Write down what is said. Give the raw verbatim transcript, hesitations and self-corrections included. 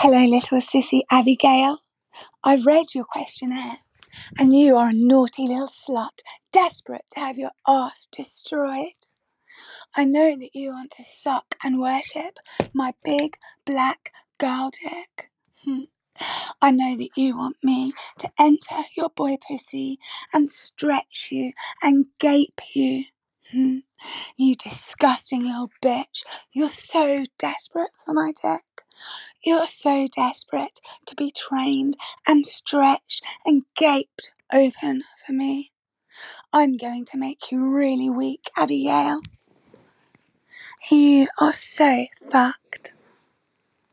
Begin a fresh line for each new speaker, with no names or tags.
Hello, little sissy Abigail. I've read your questionnaire, and you are a naughty little slut, desperate to have your arse destroyed. I know that you want to suck and worship my big black girl dick. Hmm. I know that you want me to enter your boy pussy and stretch you and gape you. Hmm. You disgusting little bitch. You're so desperate for my dick. You're so desperate to be trained and stretched and gaped open for me. I'm going to make you really weak, Abigail. You are so fucked.